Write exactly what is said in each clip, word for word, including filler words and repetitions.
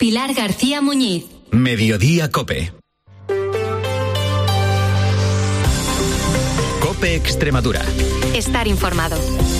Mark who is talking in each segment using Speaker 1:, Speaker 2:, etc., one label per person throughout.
Speaker 1: Pilar García Muñiz.
Speaker 2: Mediodía COPE. COPE Extremadura.
Speaker 1: Estar informado.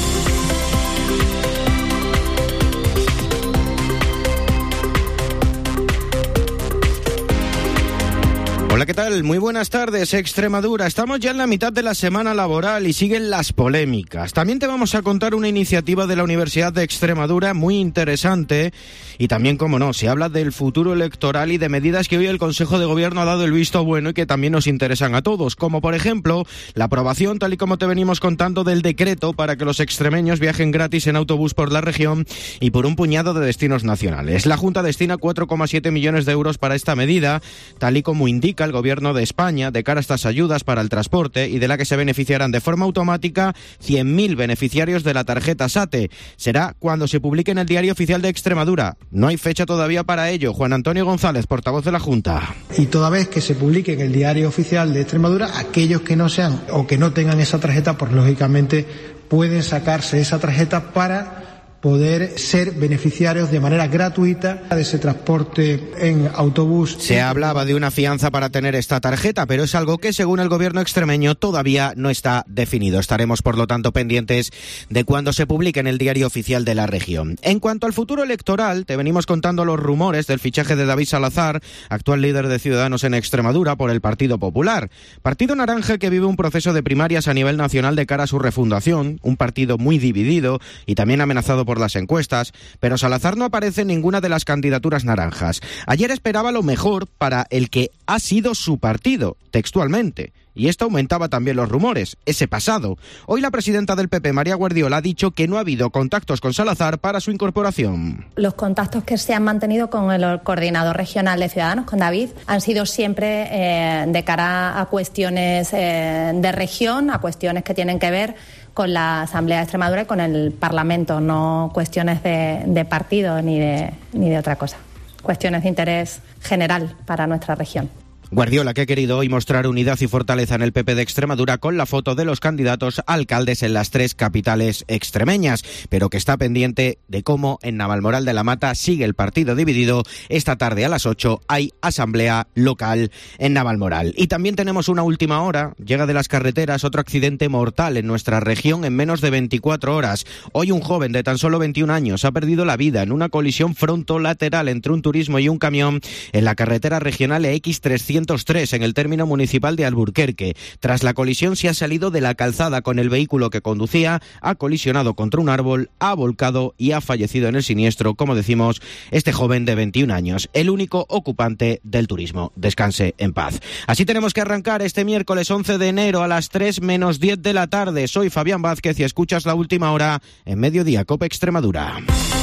Speaker 3: Hola, ¿qué tal? Muy buenas tardes, Extremadura. Estamos ya en la mitad de la semana laboral y siguen las polémicas. También te vamos a contar una iniciativa de la Universidad de Extremadura muy interesante y también, como no, se habla del futuro electoral y de medidas que hoy el Consejo de Gobierno ha dado el visto bueno y que también nos interesan a todos, como por ejemplo la aprobación, tal y como te venimos contando, del decreto para que los extremeños viajen gratis en autobús por la región y por un puñado de destinos nacionales. La Junta destina cuatro coma siete millones de euros para esta medida, tal y como indica el Gobierno de España de cara a estas ayudas para el transporte y de la que se beneficiarán de forma automática cien mil beneficiarios de la tarjeta SATE. Será cuando se publique en el Diario Oficial de Extremadura. No hay fecha todavía para ello. Juan Antonio González, portavoz de la Junta.
Speaker 4: Y toda vez que se publique en el Diario Oficial de Extremadura, aquellos que no sean o que no tengan esa tarjeta, pues lógicamente pueden sacarse esa tarjeta para poder ser beneficiarios de manera gratuita de ese transporte en autobús.
Speaker 3: Se hablaba de una fianza para tener esta tarjeta, pero es algo que, según el gobierno extremeño, todavía no está definido. Estaremos, por lo tanto, pendientes de cuando se publique en el Diario Oficial de la región. En cuanto al futuro electoral, te venimos contando los rumores del fichaje de David Salazar, actual líder de Ciudadanos en Extremadura, por el Partido Popular. Partido naranja que vive un proceso de primarias a nivel nacional de cara a su refundación, un partido muy dividido y también amenazado por por las encuestas, pero Salazar no aparece en ninguna de las candidaturas naranjas. Ayer esperaba lo mejor para el que ha sido su partido, textualmente. Y esto aumentaba también los rumores, ese pasado. Hoy la presidenta del P P, María Guardiola, ha dicho que no ha habido contactos con Salazar para su incorporación.
Speaker 5: Los contactos que se han mantenido con el coordinador regional de Ciudadanos, con David, han sido siempre eh, de cara a cuestiones eh, de región, a cuestiones que tienen que ver con la Asamblea de Extremadura y con el Parlamento, no cuestiones de, de partido ni de, ni de otra cosa. Cuestiones de interés general para nuestra región.
Speaker 3: Guardiola, que ha querido hoy mostrar unidad y fortaleza en el P P de Extremadura con la foto de los candidatos a alcaldes en las tres capitales extremeñas, pero que está pendiente de cómo en Navalmoral de la Mata sigue el partido dividido. Esta tarde a las ocho hay asamblea local en Navalmoral. Y también tenemos una última hora. Llega de las carreteras otro accidente mortal en nuestra región en menos de veinticuatro horas. Hoy un joven de tan solo veintiún años ha perdido la vida en una colisión frontolateral entre un turismo y un camión en la carretera regional E X trescientos tres en el término municipal de Alburquerque. Tras la colisión se ha salido de la calzada con el vehículo que conducía, ha colisionado contra un árbol, ha volcado y ha fallecido en el siniestro, como decimos, este joven de veintiún años, el único ocupante del turismo. Descanse en paz. Así tenemos que arrancar este miércoles once de enero a las tres menos diez de la tarde. Soy Fabián Vázquez y escuchas La Última Hora en Mediodía COPE Extremadura.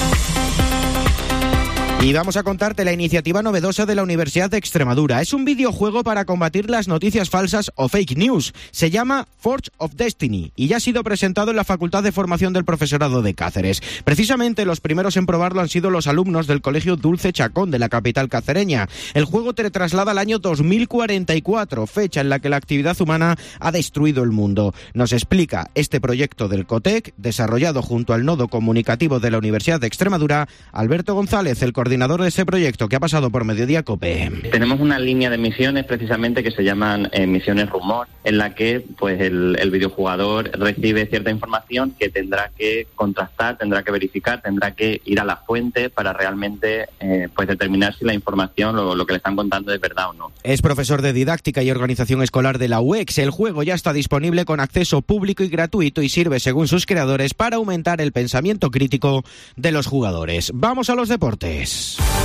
Speaker 3: Y vamos a contarte la iniciativa novedosa de la Universidad de Extremadura. Es un videojuego para combatir las noticias falsas o fake news. Se llama Forge of Destiny y ya ha sido presentado en la Facultad de Formación del Profesorado de Cáceres. Precisamente los primeros en probarlo han sido los alumnos del Colegio Dulce Chacón de la capital cacereña. El juego te traslada al año dos mil cuarenta y cuatro, fecha en la que la actividad humana ha destruido el mundo. Nos explica este proyecto del COTEC, desarrollado junto al Nodo Comunicativo de la Universidad de Extremadura, Alberto González, el coordinador coordinador de ese proyecto que ha pasado por Mediodía COPE.
Speaker 6: Tenemos una línea de misiones precisamente que se llaman eh, misiones rumor, en la que pues el, el videojugador recibe cierta información que tendrá que contrastar, tendrá que verificar, tendrá que ir a la fuente para realmente eh, pues determinar si la información o lo que le están contando es verdad o no.
Speaker 3: Es profesor de didáctica y organización escolar de la U E X. El juego ya está disponible con acceso público y gratuito y sirve, según sus creadores, para aumentar el pensamiento crítico de los jugadores. Vamos a los deportes.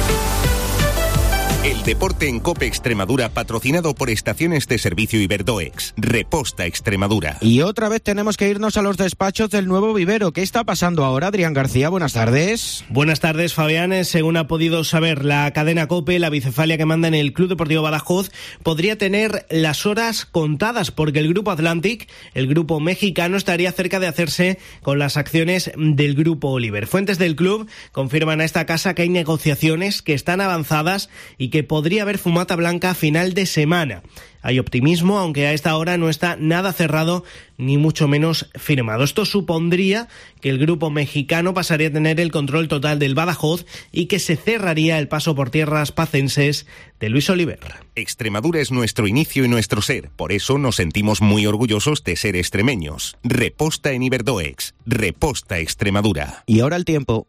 Speaker 2: El deporte en COPE Extremadura, patrocinado por Estaciones de Servicio Iberdoex. Reposta Extremadura.
Speaker 3: Y otra vez tenemos que irnos a los despachos del nuevo vivero. ¿Qué está pasando ahora, Adrián García? Buenas tardes.
Speaker 7: Buenas tardes, Fabián. Según ha podido saber la cadena COPE, la bicefalia que manda en el Club Deportivo Badajoz podría tener las horas contadas, porque el Grupo Atlantic, el grupo mexicano, estaría cerca de hacerse con las acciones del Grupo Oliver. Fuentes del club confirman a esta casa que hay negociaciones que están avanzadas y que podría haber fumata blanca a final de semana. Hay optimismo, aunque a esta hora no está nada cerrado ni mucho menos firmado. Esto supondría que el grupo mexicano pasaría a tener el control total del Badajoz y que se cerraría el paso por tierras pacenses de Luis Oliver.
Speaker 2: Extremadura es nuestro inicio y nuestro ser. Por eso nos sentimos muy orgullosos de ser extremeños. Reposta en Iberdoex. Reposta Extremadura.
Speaker 3: Y ahora el tiempo.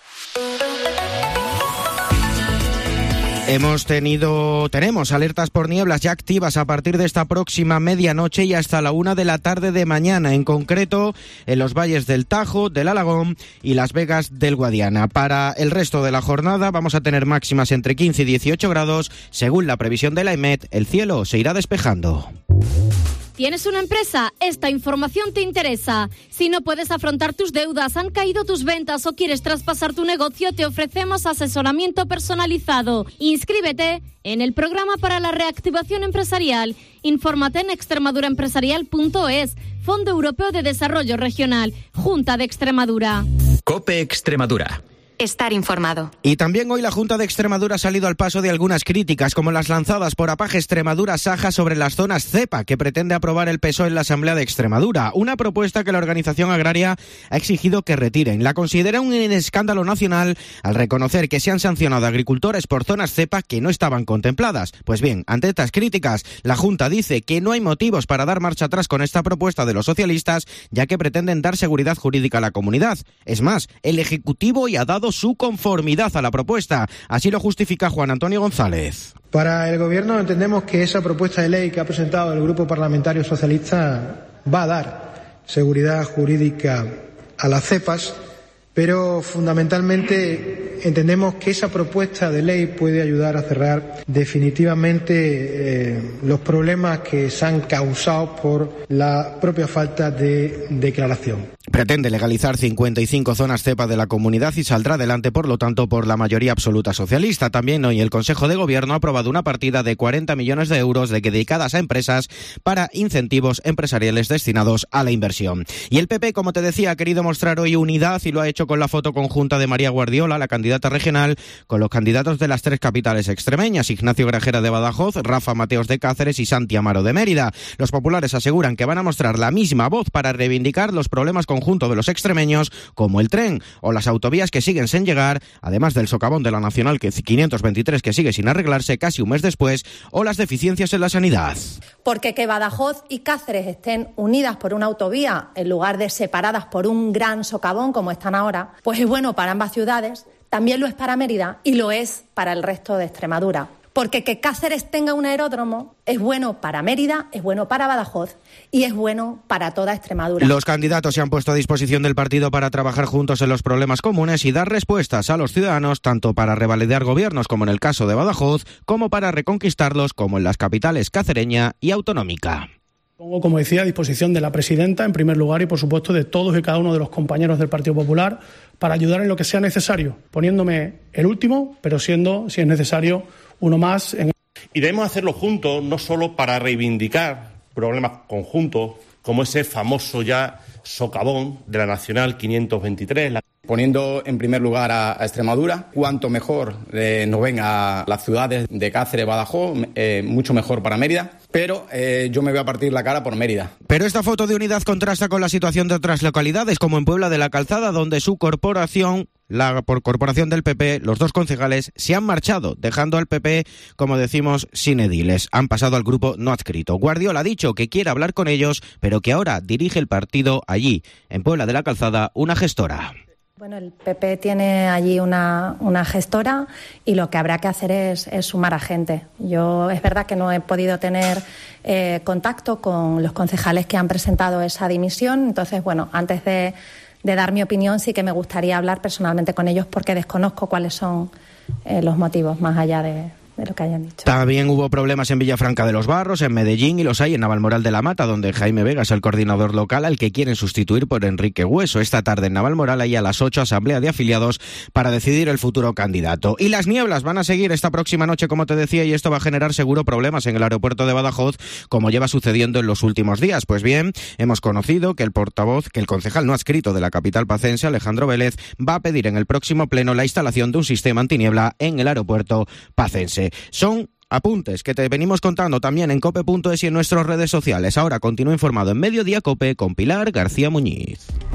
Speaker 3: Hemos tenido, tenemos alertas por nieblas ya activas a partir de esta próxima medianoche y hasta la una de la tarde de mañana, en concreto en los valles del Tajo, del Alagón y Las Vegas del Guadiana. Para el resto de la jornada vamos a tener máximas entre quince y dieciocho grados. Según la previsión de la EMET, el cielo se irá despejando.
Speaker 8: ¿Tienes una empresa? Esta información te interesa. Si no puedes afrontar tus deudas, han caído tus ventas o quieres traspasar tu negocio, te ofrecemos asesoramiento personalizado. Inscríbete en el programa para la reactivación empresarial. Infórmate en extremaduraempresarial punto es, Fondo Europeo de Desarrollo Regional, Junta de Extremadura.
Speaker 9: COPE Extremadura.
Speaker 1: Estar informado.
Speaker 3: Y también hoy la Junta de Extremadura ha salido al paso de algunas críticas, como las lanzadas por APAGE Extremadura Saja sobre las zonas cepa, que pretende aprobar el P S O E en la Asamblea de Extremadura. Una propuesta que la organización agraria ha exigido que retiren. La considera un escándalo nacional al reconocer que se han sancionado a agricultores por zonas cepa que no estaban contempladas. Pues bien, ante estas críticas, la Junta dice que no hay motivos para dar marcha atrás con esta propuesta de los socialistas, ya que pretenden dar seguridad jurídica a la comunidad. Es más, el Ejecutivo ya ha dado su conformidad a la propuesta. Así lo justifica Juan Antonio González.
Speaker 4: Para el Gobierno entendemos que esa propuesta de ley que ha presentado el Grupo Parlamentario Socialista va a dar seguridad jurídica a las cepas, pero fundamentalmente entendemos que esa propuesta de ley puede ayudar a cerrar definitivamente eh, los problemas que se han causado por la propia falta de declaración.
Speaker 3: Pretende legalizar cincuenta y cinco zonas cepa de la comunidad y saldrá adelante, por lo tanto, por la mayoría absoluta socialista. También hoy el Consejo de Gobierno ha aprobado una partida de cuarenta millones de euros de que dedicadas a empresas para incentivos empresariales destinados a la inversión. Y el P P, como te decía, ha querido mostrar hoy unidad y lo ha hecho con la foto conjunta de María Guardiola, la candidata regional, con los candidatos de las tres capitales extremeñas, Ignacio Grajera de Badajoz, Rafa Mateos de Cáceres y Santi Amaro de Mérida. Los populares aseguran que van a mostrar la misma voz para reivindicar los problemas con conjunto de los extremeños, como el tren o las autovías que siguen sin llegar, además del socavón de la Nacional quinientos veintitrés que sigue sin arreglarse casi un mes después, o las deficiencias en la sanidad.
Speaker 5: Porque que Badajoz y Cáceres estén unidas por una autovía en lugar de separadas por un gran socavón como están ahora, pues es bueno para ambas ciudades, también lo es para Mérida y lo es para el resto de Extremadura. Porque que Cáceres tenga un aeródromo es bueno para Mérida, es bueno para Badajoz y es bueno para toda Extremadura.
Speaker 3: Los candidatos se han puesto a disposición del partido para trabajar juntos en los problemas comunes y dar respuestas a los ciudadanos, tanto para revalidar gobiernos, como en el caso de Badajoz, como para reconquistarlos, como en las capitales cacereña y autonómica.
Speaker 10: Pongo, como decía, a disposición de la presidenta, en primer lugar, y por supuesto de todos y cada uno de los compañeros del Partido Popular, para ayudar en lo que sea necesario, poniéndome el último, pero siendo, si es necesario, uno más. En...
Speaker 11: Y debemos hacerlo juntos, no solo para reivindicar problemas conjuntos, como ese famoso ya socavón de la Nacional quinientos veintitrés. La...
Speaker 12: Poniendo en primer lugar a, a Extremadura, cuanto mejor eh, nos ven a las ciudades de Cáceres, Badajoz, eh, mucho mejor para Mérida. Pero eh, yo me voy a partir la cara por Mérida.
Speaker 3: Pero esta foto de unidad contrasta con la situación de otras localidades, como en Puebla de la Calzada, donde su corporación, la por corporación del P P, los dos concejales, se han marchado, dejando al P P, como decimos, sin ediles. Han pasado al grupo no adscrito. Guardiola ha dicho que quiere hablar con ellos, pero que ahora dirige el partido allí, en Puebla de la Calzada, una gestora.
Speaker 5: Bueno, el P P tiene allí una, una gestora y lo que habrá que hacer es, es sumar a gente. Yo es verdad que no he podido tener eh, contacto con los concejales que han presentado esa dimisión, entonces, bueno, antes de, de dar mi opinión sí que me gustaría hablar personalmente con ellos porque desconozco cuáles son eh, los motivos más allá de... de lo que hayan dicho.
Speaker 3: También hubo problemas en Villafranca de los Barros, en Medellín, y los hay en Navalmoral de la Mata, donde Jaime Vega es el coordinador local al que quieren sustituir por Enrique Hueso. Esta tarde en Navalmoral hay a las ocho asamblea de afiliados para decidir el futuro candidato. Y las nieblas van a seguir esta próxima noche, como te decía, y esto va a generar seguro problemas en el aeropuerto de Badajoz, como lleva sucediendo en los últimos días. Pues bien, hemos conocido que el portavoz, que el concejal no adscrito de la capital pacense, Alejandro Vélez, va a pedir en el próximo pleno la instalación de un sistema antiniebla en el aeropuerto pacense. noche. Son apuntes que te venimos contando también en cope punto es y en nuestras redes sociales. Ahora continúa informado en Mediodía Cope con Pilar García Muñiz.